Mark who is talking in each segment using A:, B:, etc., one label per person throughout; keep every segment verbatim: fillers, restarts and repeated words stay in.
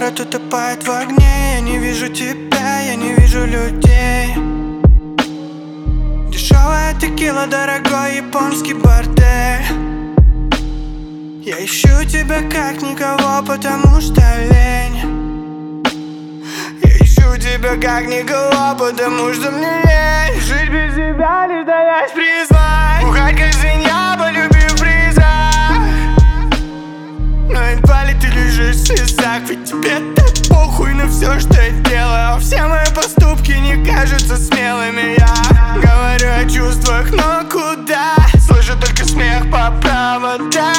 A: Город утопает в огне, я не вижу тебя, я не вижу людей. Дешевая текила, дорогой японский бордель. Я ищу тебя как никого, потому что лень. Я ищу тебя как никого, потому что мне лень. Жить без тебя, лишь давясь признать. Бухать как свинья, полюбив призрак. Но едва ли ты лежишь в слезах, ведь тебе так похуй на все, что я делаю. Все мои поступки не кажутся смелыми. Я говорю о чувствах, но куда? Слышу только смех по проводам.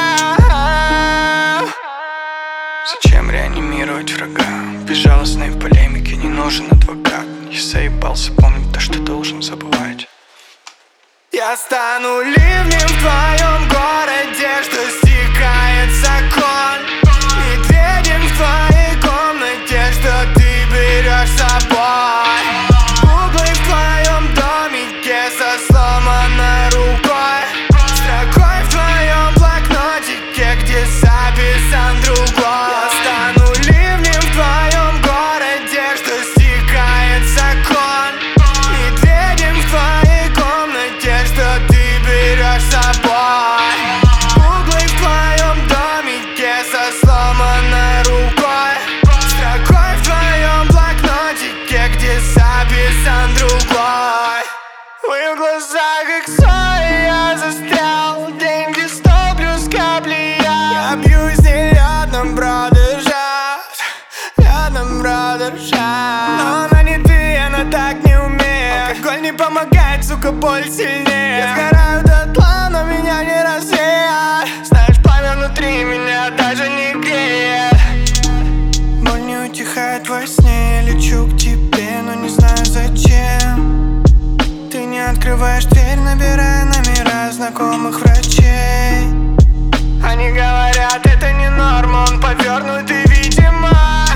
A: Зачем реанимировать врага? Безжалостной полемике не нужен адвокат. Я заебался помнить то, что должен забывать. Я стану ливнем в твоем городе, что стекает закон. Медведем в твоей комнате, что ты берешь с собой. Углы в твоем домике со сломанной рукой. Строкой в твоем блокнотике, где записан другой. Я стану ливнем в твоем городе, что стекает закон. Медведем в твоей комнате, что ты берешь с собой. Углы в твоем домике со сломанной рукой. Строкой в твоем блокнотике, где записан другой. В моих глазах как соль, я застрял. Деньги сто плюс капли. Я, я бьюсь не рядом, продержав. Рядом продержав. Но она не ты, она так не умеет. Алкоголь не помогает, сука, боль сильнее. Я сгораю дотла, но меня не рассеет. Знаешь, пламя внутри меня даже не греет. Боль не утихает во сне. Я лечу к тебе, но не знаю зачем. Ты не открываешь дверь, набирая номера знакомых врачей. Они говорят, это не норма, он повернутый, видимо.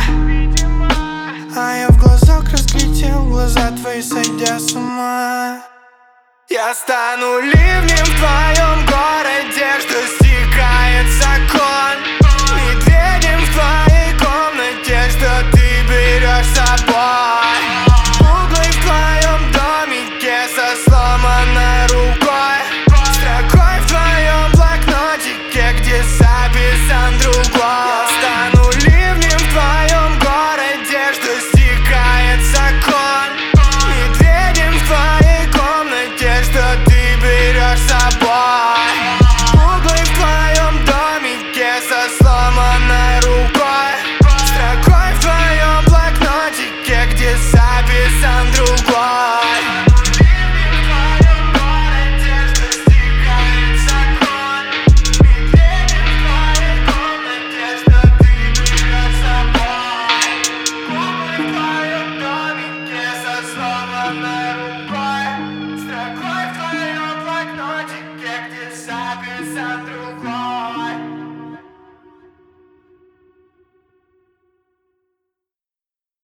A: А я в глазок разглядел глаза твои, сойдя с ума. Я стану ливнем в твоем городе, что стекает закон. Медведем в твоей комнате, что ты берешь с собой. Углы в твоем домике со сломанной рукой. Строкой в твоем блокнотике, где записан другой. Я стану ливнем в твоем городе, что стекает закон. Медведем в твоей комнате, что ты берешь с собой. Углы в твоем домике со сломанной рукой. Строкой в твоем блокнотике, где записан другой.